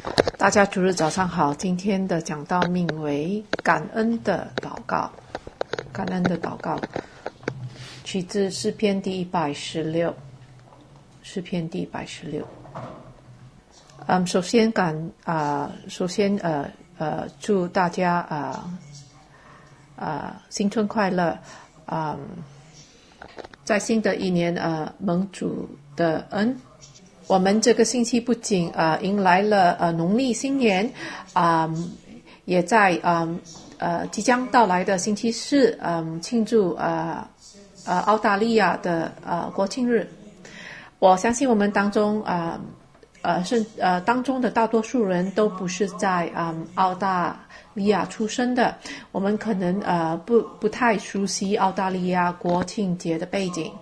大家主日早上好，今天的讲道命为感恩的祷告。感恩的祷告取自诗篇第116。诗篇第116。首先祝大家新春快乐。在新的一年蒙主的恩。我们这个星期不仅迎来了农历新年，也在即将到来的星期四庆祝澳大利亚的国庆日。我相信我们当中当中的大多数人都不是在澳大利亚出生的，我们可能不太熟悉澳大利亚国庆节的背景。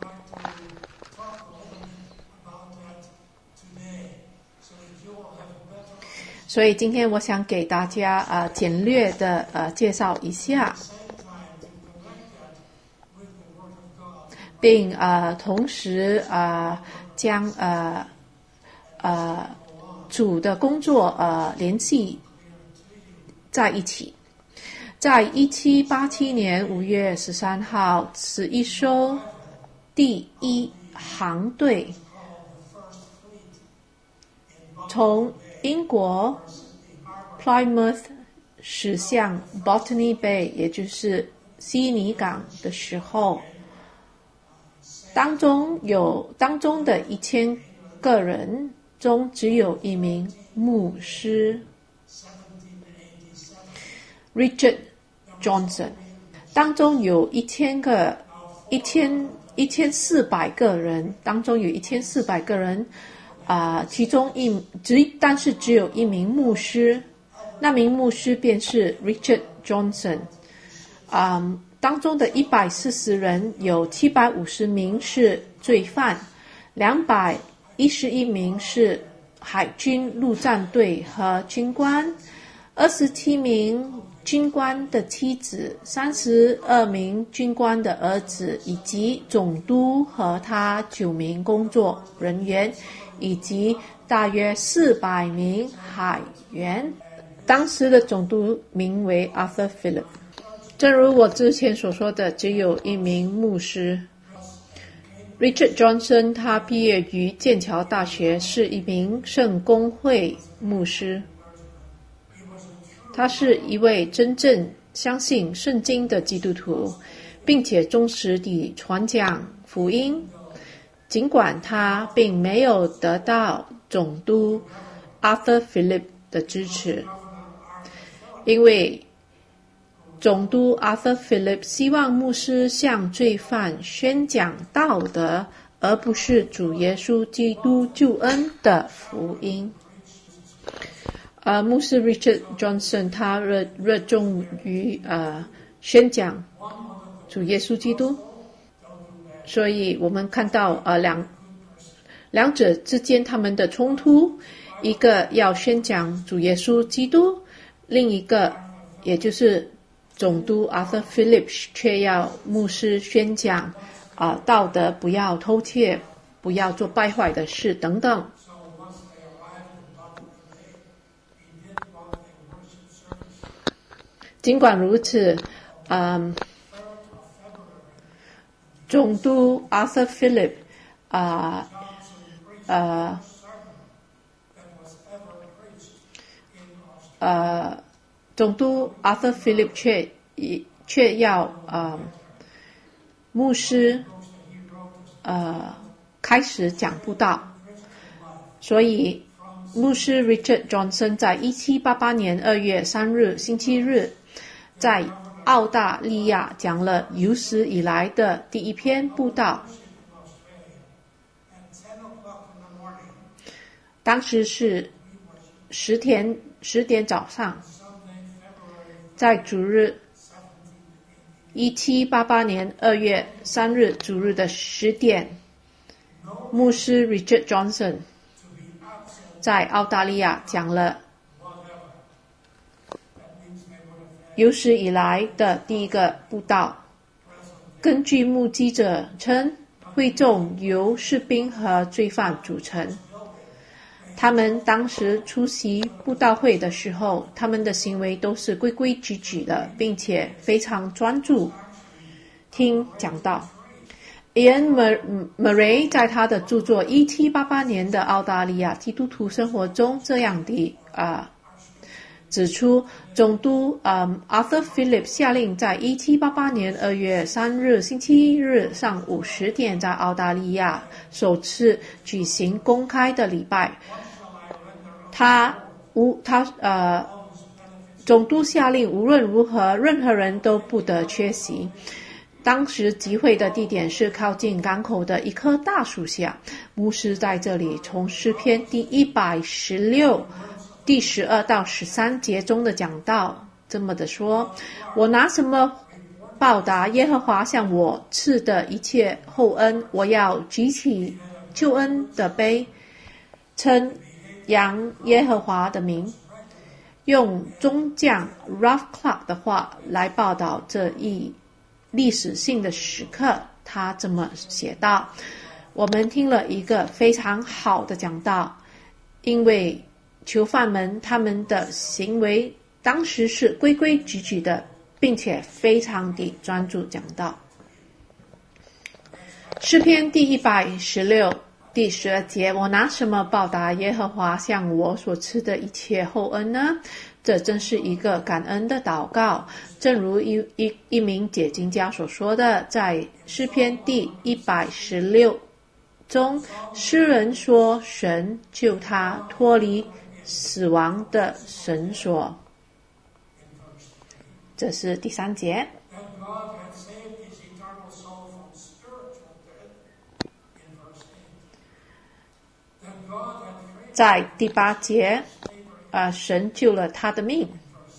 所以今天我想给大家简略的介绍一下，并同时将主的工作联系在一起。在1787年5月13号11艘第一航队从英国 Plymouth 驶向 Botany Bay， 也就是悉尼港的时候，当中的1000个人中只有一名牧师 Richard Johnson。 当中有1400个人，当中有1400个人但是只有一名牧师，那名牧师便是 Richard Johnson。当中的140人有750名是罪犯，211名是海军陆战队和军官，27名军官的妻子，32名军官的儿子，以及总督和他9名工作人员，以及大约400名海员。当时的总督名为 Arthur Phillip。 正如我之前所说的，只有一名牧师。 Richard Johnson 他毕业于剑桥大学，是一名圣公会牧师。他是一位真正相信圣经的基督徒，并且忠实地传讲福音。尽管他并没有得到总督 Arthur Phillip 的支持，因为总督 Arthur Phillip 希望牧师向罪犯宣讲道德，而不是主耶稣基督救恩的福音。牧师 Richard Johnson 他热衷于宣讲主耶稣基督，所以我们看到两者之间他们的冲突，一个要宣讲主耶稣基督，另一个也就是总督 Arthur Phillip 却要牧师宣讲道德，不要偷窃，不要做败坏的事等等。尽管如此，总督 Arthur Phillip 总督 Arthur Phillip 却要牧师开始讲布道，所以牧师 Richard Johnson 在1788年2月3日星期日在澳大利亚讲了有史以来的第一篇布道。当时是10点早上，在主日1788年2月3日主日的10点，牧师 Richard Johnson 在澳大利亚讲了有史以来的第一个布道。根据目击者称，会众由士兵和罪犯组成。 他们当时出席布道会的时候，他们的行为都是规规矩矩的，并且非常专注听讲道。Ian Murray 在他的著作1788年的澳大利亚基督徒生活中这样的指出，总督Arthur Phillip 下令在1788年2月3日星期日上午10点在澳大利亚首次举行公开的礼拜。总督下令无论如何任何人都不得缺席。当时集会的地点是靠近港口的一棵大树下，牧师在这里从诗篇第116第12到13节中的讲道这么的说：我拿什么报答耶和华向我赐的一切厚恩？我要举起救恩的杯，称扬耶和华的名。用中将 Ralph Clark 的话来报道这一历史性的时刻，他这么写道：我们听了一个非常好的讲道，因为囚犯们他们的行为当时是规规矩矩的，并且非常的专注讲道。诗篇第116第12节，我拿什么报答耶和华向我所赐的一切厚恩呢？这真是一个感恩的祷告，正如一名解经家所说的，在诗篇第116中，诗人说神救他脱离死亡的绳索。这是第3节。在第8节，神救了他的命。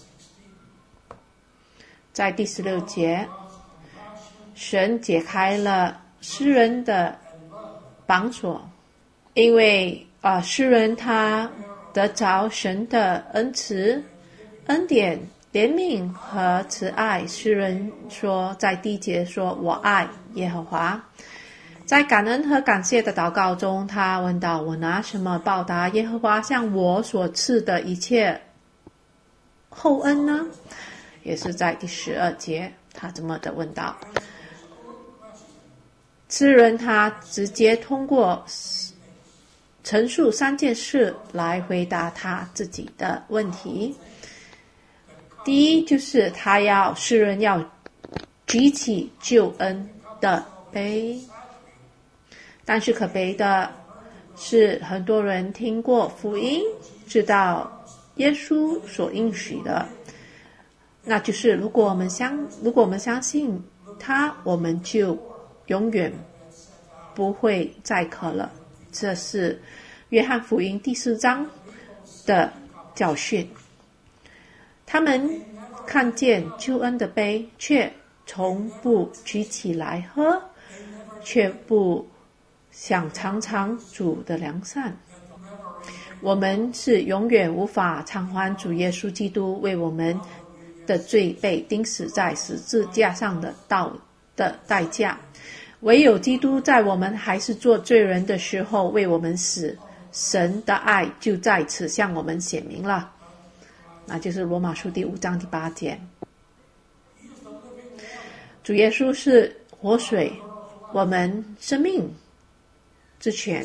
在第16节，神解开了诗人的绑锁，因为诗人他得着神的恩慈、恩典、怜悯和慈爱。诗人说，在第1节说：我爱耶和华。在感恩和感谢的祷告中，他问道：我拿什么报答耶和华向我所赐的一切厚恩呢？也是在第12节，他这么的问道。诗人他直接通过陈述3件事来回答他自己的问题。第一，就是诗人要举起救恩的杯。但是可悲的是，很多人听过福音，知道耶稣所应许的，那就是如果我们相信他，我们就永远不会再渴了。这是约翰福音第4章的教训。他们看见救恩的杯，却从不举起来喝，却不想尝尝主的良善。我们是永远无法偿还主耶稣基督为我们的罪被钉死在十字架上的代价。唯有基督在我们还是做罪人的时候为我们死，神的爱就在此向我们显明了。那就是罗马书第5章第8节。主耶稣是活水，我们生命之泉，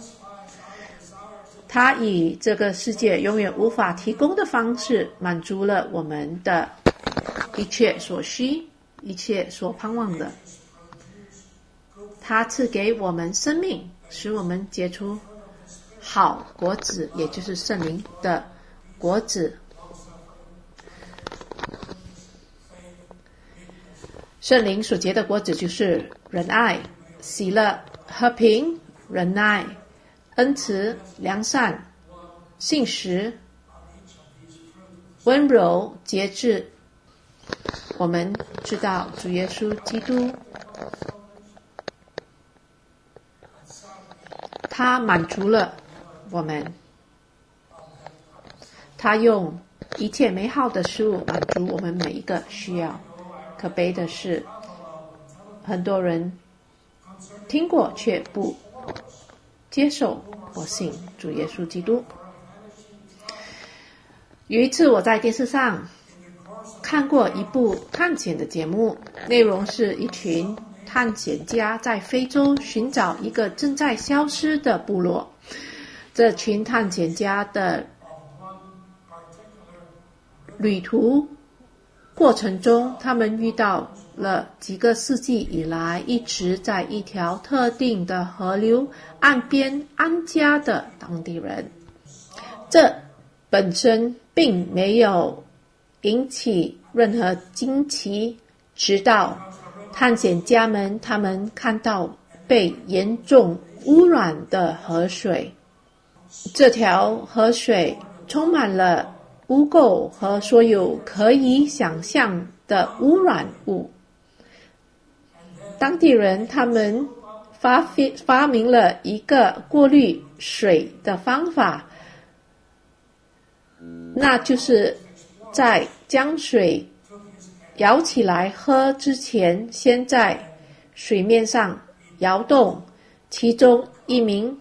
他以这个世界永远无法提供的方式满足了我们的一切所需，一切所盼望的。他赐给我们生命，使我们结出好果子，也就是圣灵的果子。圣灵所结的果子就是仁爱、喜乐、和平、忍耐、恩慈、良善、信实、温柔、节制。我们知道主耶稣基督，他满足了我们，他用一切美好的事物满足我们每一个需要。可悲的是，很多人听过却不接受或信主耶稣基督。有一次我在电视上看过一部探险的节目，内容是一群探险家在非洲寻找一个正在消失的部落。这群探险家的旅途过程中，他们遇到了几个世纪以来一直在一条特定的河流岸边安家的当地人。这本身并没有引起任何惊奇，直到探险家们他们看到被严重污染的河水。这条河水充满了污垢和所有可以想象的污染物。当地人他们发明了一个过滤水的方法，那就是在将水舀起来喝之前，先在水面上摇动。其中一名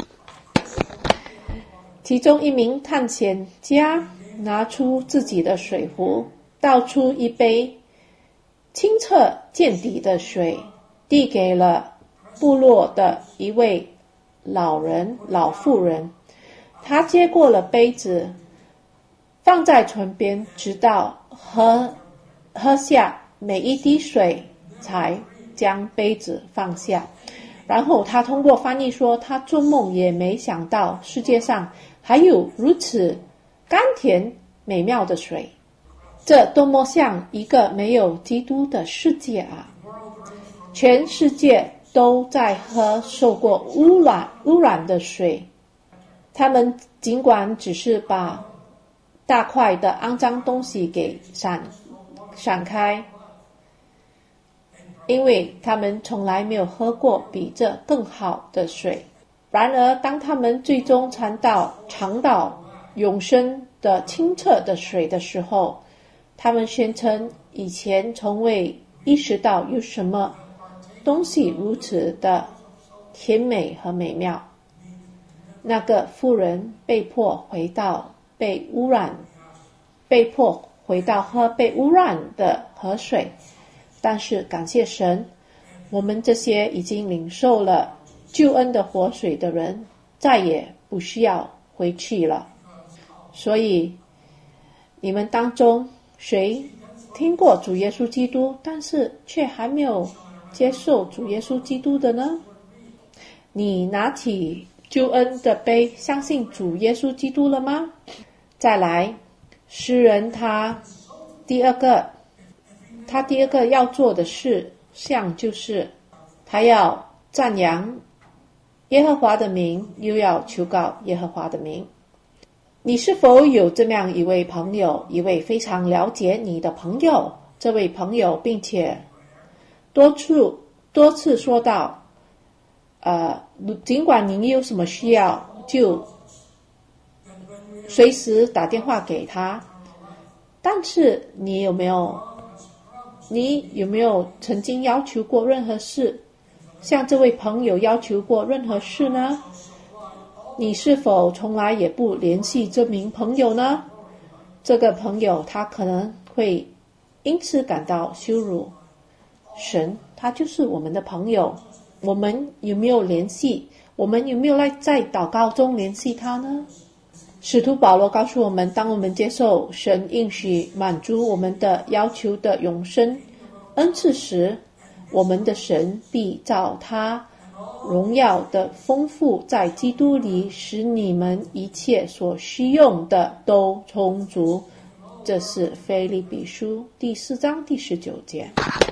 探险家拿出自己的水壶，倒出一杯清澈见底的水，递给了部落的一位老妇人。他接过了杯子，放在唇边，直到喝下每一滴水，才将杯子放下。然后他通过翻译说，他做梦也没想到世界上还有如此甘甜美妙的水，这多么像一个没有基督的世界啊！全世界都在喝受过污染的水，他们尽管只是把大块的肮脏东西给闪开，因为他们从来没有喝过比这更好的水。然而当他们最终尝到永生的清澈的水的时候，他们宣称以前从未意识到有什么东西如此的甜美和美妙。那个妇人被迫回到喝被污染的河水，但是感谢神，我们这些已经领受了救恩的活水的人再也不需要回去了。所以你们当中谁听过主耶稣基督，但是却还没有接受主耶稣基督的呢？你拿起救恩的杯，相信主耶稣基督了吗？再来，诗人他第二个要做的事项就是他要赞扬耶和华的名，又要求告耶和华的名。你是否有这么样一位朋友，一位非常了解你的朋友？这位朋友并且多次说到尽管您有什么需要就随时打电话给他，但是你有没有曾经要求过任何事，向这位朋友要求过任何事呢？你是否从来也不联系这名朋友呢？这个朋友他可能会因此感到羞辱。神他就是我们的朋友，我们有没有联系？我们有没有在祷告中联系他呢？使徒保罗告诉我们，当我们接受神应许满足我们的要求的永生恩赐时，我们的神必照他荣耀的丰富，在基督里使你们一切所需用的都充足。这是腓立比书第4章第19节。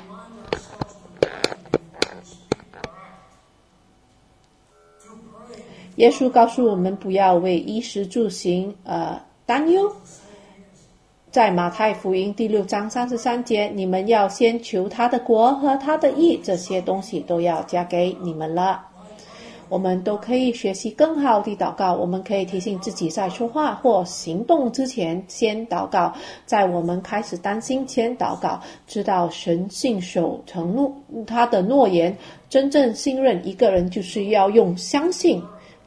耶稣告诉我们不要为衣食住行担忧。在马太福音第6章33节，你们要先求他的国和他的义，这些东西都要加给你们了。我们都可以学习更好地祷告，我们可以提醒自己在说话或行动之前先祷告，在我们开始担心前祷告，知道神信守承诺他的诺言。真正信任一个人就是要用相信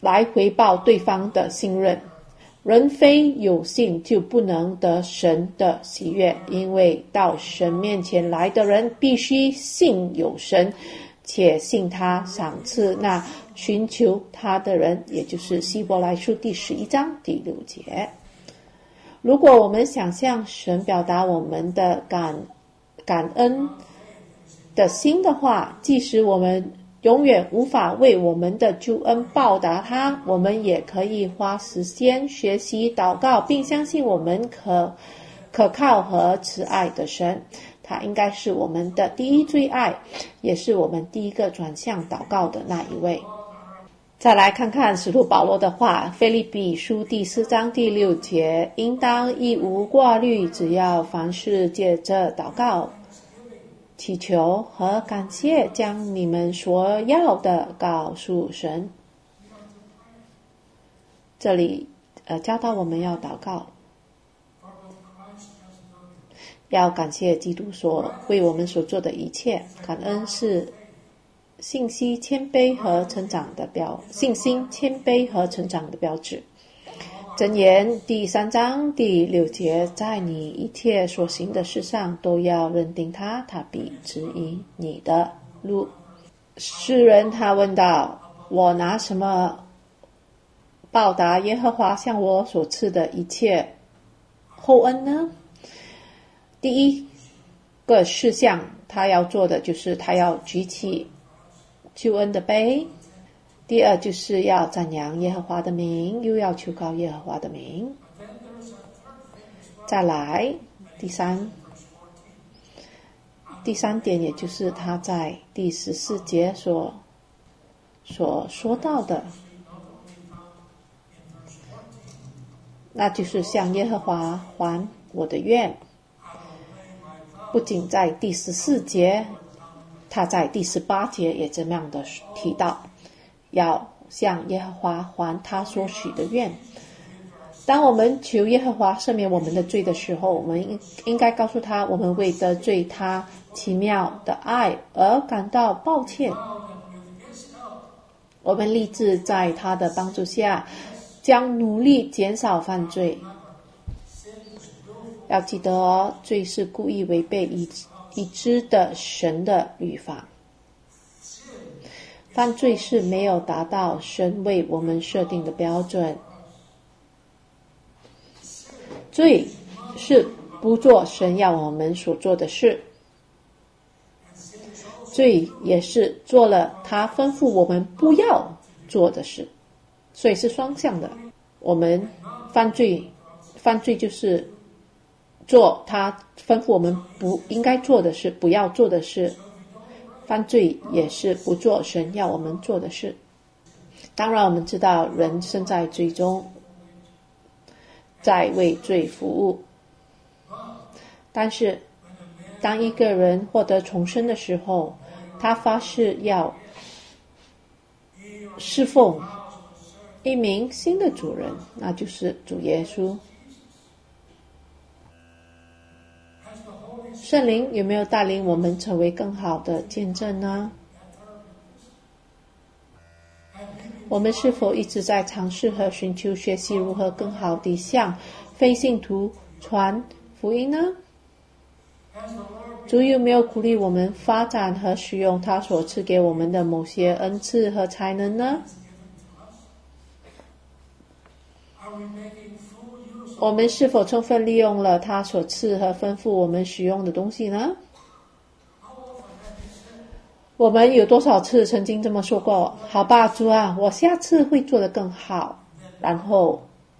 来回报对方的信任。人非有信就不能得神的喜悦，因为到神面前来的人必须信有神，且信他赏赐那寻求他的人，也就是希伯来书第11章第6节。如果我们想向神表达我们的感恩的心的话，即使我们永远无法为我们的救恩报答他，我们也可以花时间学习祷告，并相信我们可靠和慈爱的神。他应该是我们的第一最爱，也是我们第一个转向祷告的那一位。再来看看使徒保罗的话，腓立比书第4章第6节，应当一无挂虑，只要凡事借着祷告祈求和感谢，将你们所要的告诉神。这里教导我们要祷告，要感谢基督为我们所做的一切。感恩是信心谦卑和成长的标志。箴言第3章第6节，在你一切所行的事上都要认定他，他必指引你的路。诗人他问道，我拿什么报答耶和华向我所赐的一切厚恩呢？第一个事项他要做的就是他要举起救恩的杯，第二就是要赞扬耶和华的名，又要求告耶和华的名。再来第三点，也就是他在第14节所说到的，那就是向耶和华还我的愿。不仅在第14节，他在第18节也这样的提到，要向耶和华还他所许的愿。当我们求耶和华赦免我们的罪的时候，我们应该告诉他，我们为得罪他奇妙的爱而感到抱歉。我们立志在他的帮助下，将努力减少犯罪。要记得哦，罪是故意违背已知的神的律法。犯罪是没有达到神为我们设定的标准。罪是不做神要我们所做的事。罪也是做了他吩咐我们不要做的事，所以是双向的。我们犯罪就是做他吩咐我们不应该做的事，不要做的事。犯罪也是不做神要我们做的事。当然我们知道人生在罪中，在为罪服务，但是当一个人获得重生的时候，他发誓要侍奉一名新的主人，那就是主耶稣。圣灵有没有带领我们成为更好的见证呢？我们是否一直在尝试和寻求学习如何更好地向非信徒传福音呢？主有没有鼓励我们发展和使用他所赐给我们的某些恩赐和才能呢？我们是否充分利用了他所赐和吩咐我们使用的东西呢？我们有多少次曾经这么说过，好吧，主啊，我下次会做得更好，然后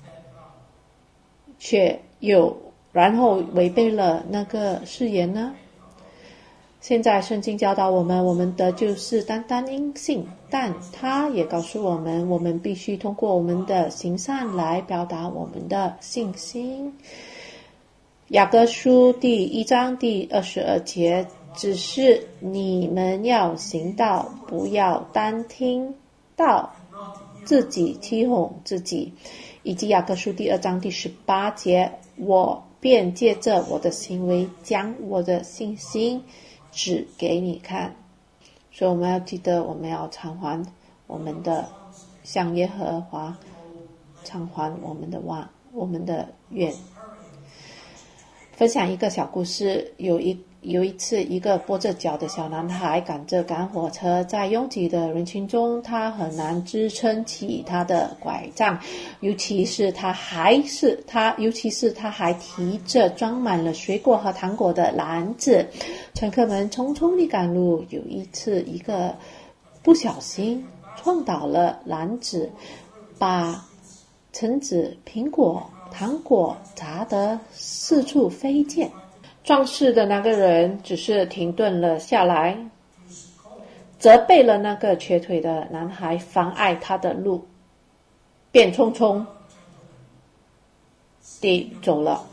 违背了那个誓言呢？现在圣经教导我们得救是单单因信，但他也告诉我们，我们必须通过我们的行善来表达我们的信心。雅各书第1章第22节，只是你们要行道，不要单听道，自己欺哄自己。以及雅各书第2章第18节，我便借着我的行为将我的信心指给你看。所以我们要记得，我们要偿还我们的向耶和华偿还我们的愿。分享一个小故事，有一次，一个跛着脚的小男孩赶着赶火车，在拥挤的人群中，他很难支撑起他的拐杖，尤其是他还提着装满了水果和糖果的篮子。乘客们匆匆地赶路，有一次，一个不小心撞倒了篮子，把橙子、苹果、糖果砸得四处飞溅。壮士的那个人只是停顿了下来，责备了那个瘸腿的男孩妨碍他的路，便匆匆地走了。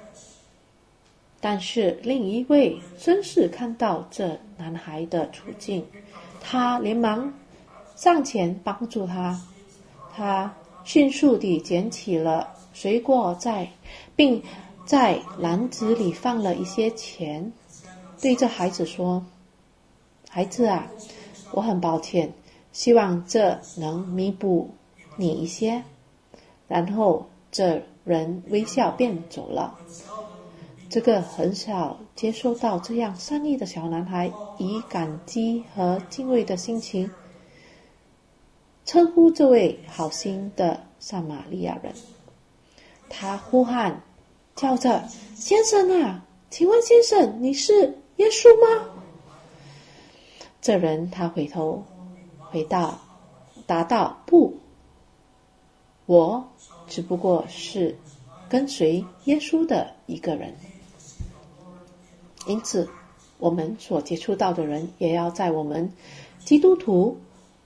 但是另一位绅士看到这男孩的处境，他连忙上前帮助他。他迅速地捡起了水果，并在篮子里放了一些钱，对着孩子说：“孩子啊，我很抱歉，希望这能弥补你一些。”然后这人微笑便走了。这个很少接受到这样善意的小男孩，以感激和敬畏的心情称呼这位好心的撒玛利亚人。他呼喊叫着：“先生啊，请问先生，你是耶稣吗？”这人他答道：“不，我只不过是跟随耶稣的一个人。”因此，我们所接触到的人，也要在我们基督徒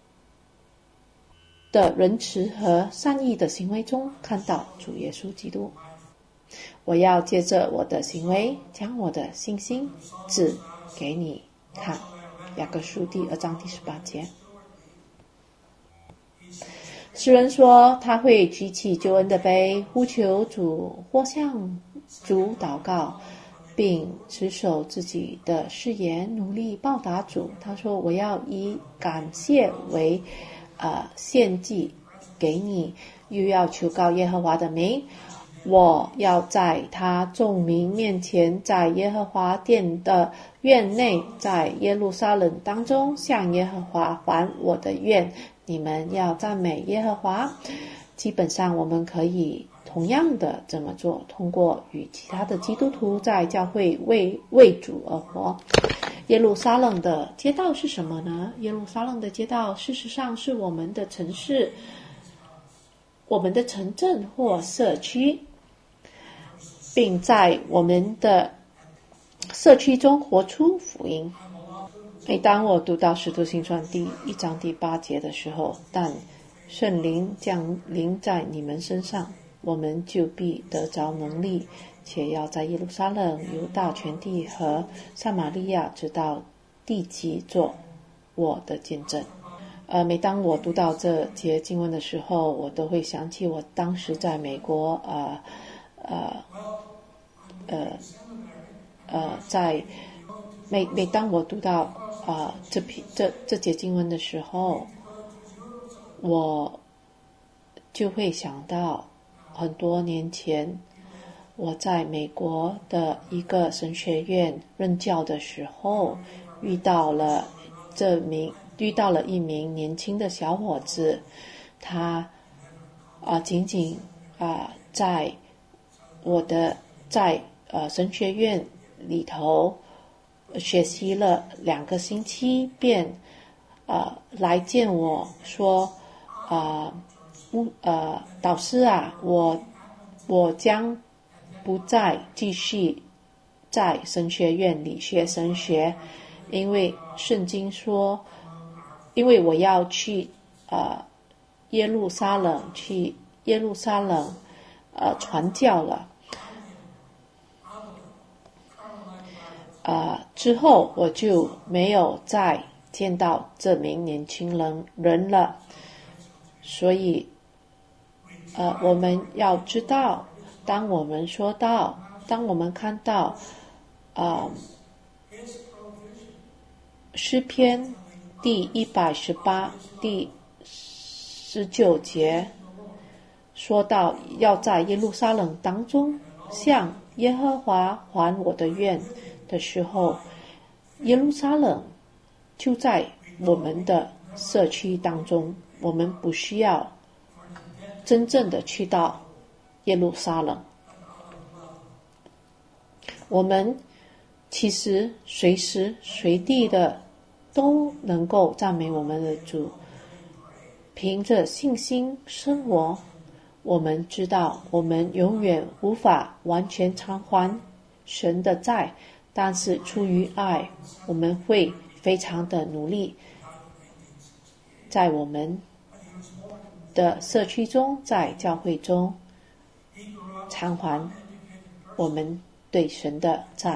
的仁慈和善意的行为中看到主耶稣基督。我要借着我的行为，将我的信心指给你看。雅各书第2章第18节。诗人说，他会举起救恩的杯，呼求主，或向主祷告，并持守自己的誓言，努力报答主。他说：“我要以感谢为献祭给你，又要求告耶和华的名。我要在他众民面前，在耶和华殿的院内，在耶路撒冷当中，向耶和华还我的愿。你们要赞美耶和华。”基本上我们可以同样的这么做，通过与其他的基督徒在教会为主而活。耶路撒冷的街道是什么呢？耶路撒冷的街道事实上是我们的城市、我们的城镇或社区，并在我们的社区中活出福音。每当我读到使徒行传第1章第8节的时候，但圣灵降临在你们身上，我们就必得着能力，且要在耶路撒冷、犹大全地和撒玛利亚直到地极做我的见证。每当我读到这节经文的时候，我都会想起我当时在美国每当我读到这节经文的时候，我就会想到很多年前我在美国的一个神学院任教的时候，遇到了一名年轻的小伙子，他仅仅在神学院里头学习了2个星期，便来见我说，导师啊，我将不再继续在神学院里学神学，因为圣经说，因为我要去耶路撒冷传教了。之后我就没有再见到这名年轻人了。所以我们要知道，当我们看到诗篇第118第 19节说到要在耶路撒冷当中向耶和华还我的愿的时候，耶路撒冷就在我们的社区当中，我们不需要真正的去到耶路撒冷，我们其实随时随地的都能够赞美我们的主，凭着信心生活。我们知道我们永远无法完全偿还神的债，但是出于爱，我们会非常的努力，在我们的社区中，在教会中偿还我们对神的债。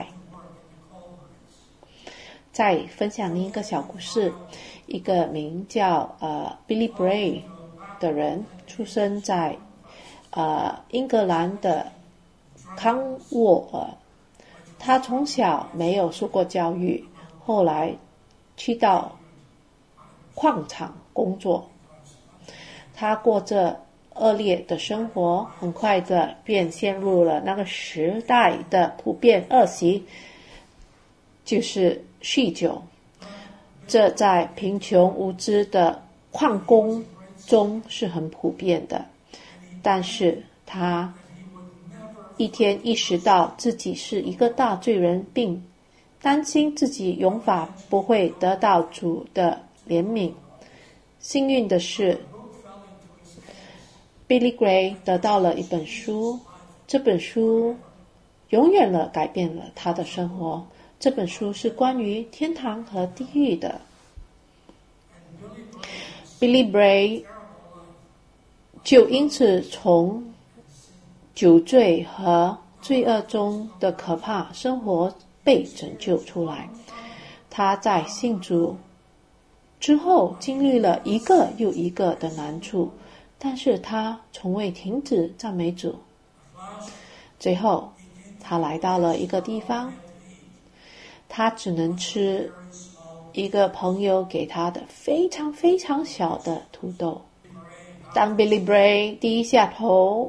再分享另一个小故事，一个名叫Billy Bray 的人，出生在英格兰的康沃尔。他从小没有受过教育，后来去到矿场工作。他过着恶劣的生活，很快的便陷入了那个时代的普遍恶习，就是酗酒。这在贫穷无知的矿工中是很普遍的。但是他一天意识到自己是一个大罪人，并担心自己永远不会得到主的怜悯。幸运的是， Billy Gray 得到了一本书，这本书永远改变了他的生活。这本书是关于天堂和地狱的。 Billy Gray 就因此从酒醉和罪恶中的可怕生活被拯救出来。他在信主之后经历了一个又一个的难处，但是他从未停止赞美主。最后他来到了一个地方，他只能吃一个朋友给他的非常非常小的土豆。当 Billy Bray 低下头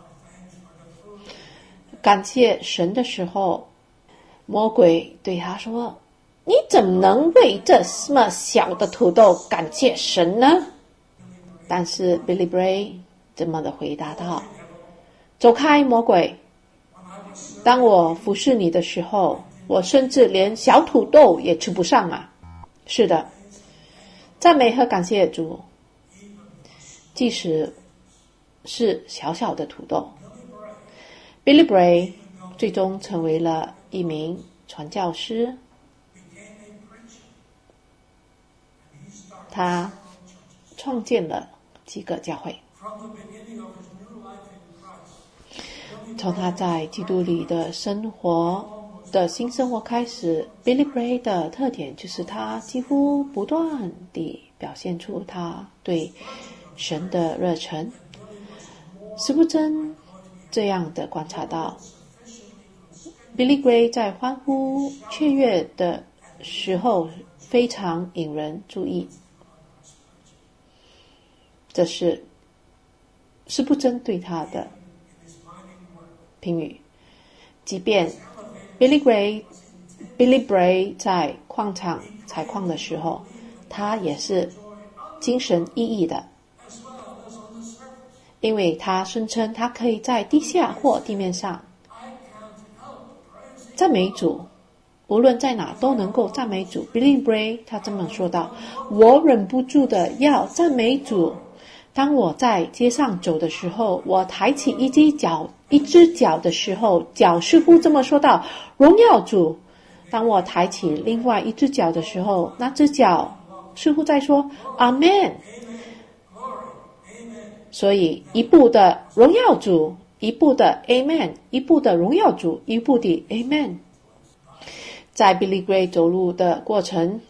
感谢神的时候，魔鬼对他说，你怎么能为这么小的土豆感谢神呢？但是 Billy Bray 这么的回答道，走开魔鬼，当我服侍你的时候，我甚至连小土豆也吃不上啊。是的，赞美和感谢主，即使是小小的土豆。 Billy Bray 最终成为了一名传教士，他创建了几个教会。从他在基督里的生活的新生活开始， Billy Bray 的特点就是他几乎不断地表现出他对神的热忱。斯布真这样的观察到， Billy Gray 在欢呼雀跃的时候非常引人注意。这是斯布真对他的评语。即便 Billy Bray 在矿场采矿的时候，他也是精神奕奕的，因为他声称他可以在地下或地面上赞美主，无论在哪都能够赞美主。 Billy Bray 他这么说道，我忍不住的要赞美主，当我在街上走的时候，我抬起一只脚的时候，脚似乎这么说道，荣耀主。当我抬起另外一只脚的时候，那只脚似乎在说 Amen。 所以一步的荣耀主，一步的 Amen， 一步的荣耀主，一步的 Amen。 在 Billy Gray 走路的过程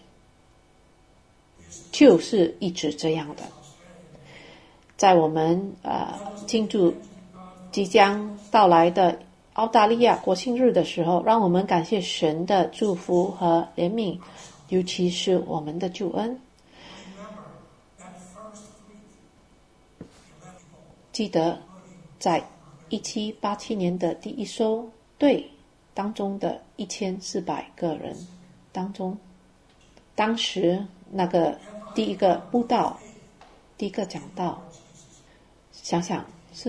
就是一直这样的。在我们庆祝即将到来的澳大利亚国庆日的时候，让我们感谢神的祝福和怜悯，尤其是我们的救恩。 记得在1787年的第一艘队当中的1400个人当中，当时那个第一个布道，第一个讲道，想想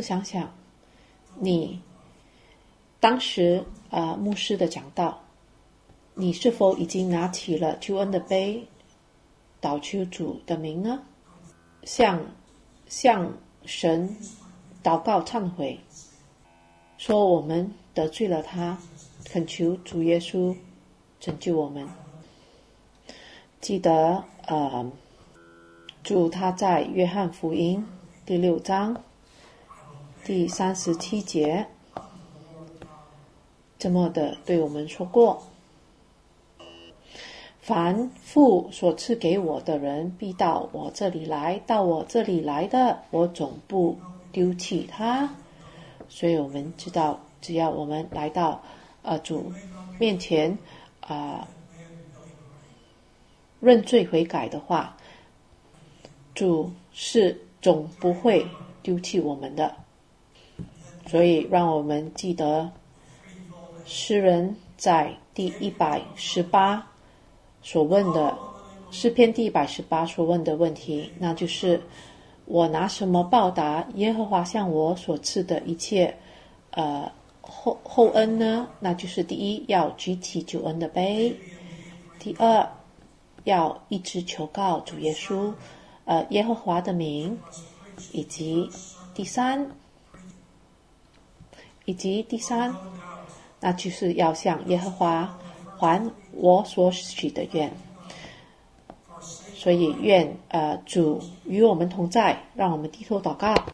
你当时牧师的讲道，你是否已经拿起了救恩的杯，祷求主的名呢？向神祷告忏悔，说我们得罪了他，恳求主耶稣拯救我们。记得主他在约翰福音第6章第37节这么的对我们说过，凡父所赐给我的人必到我这里来，到我这里来的，我总不丢弃他。所以我们知道，只要我们来到主面前认罪悔改的话，主是总不会丢弃我们的。所以让我们记得诗人在第118所问的诗篇第118所问的问题，那就是我拿什么报答耶和华向我所赐的一切厚恩呢？那就是第一，要举起救恩的杯；第二，要一直求告主耶稣耶和华的名；以及第三，那就是要向耶和华还我所许的愿。所以愿主与我们同在，让我们低头祷告。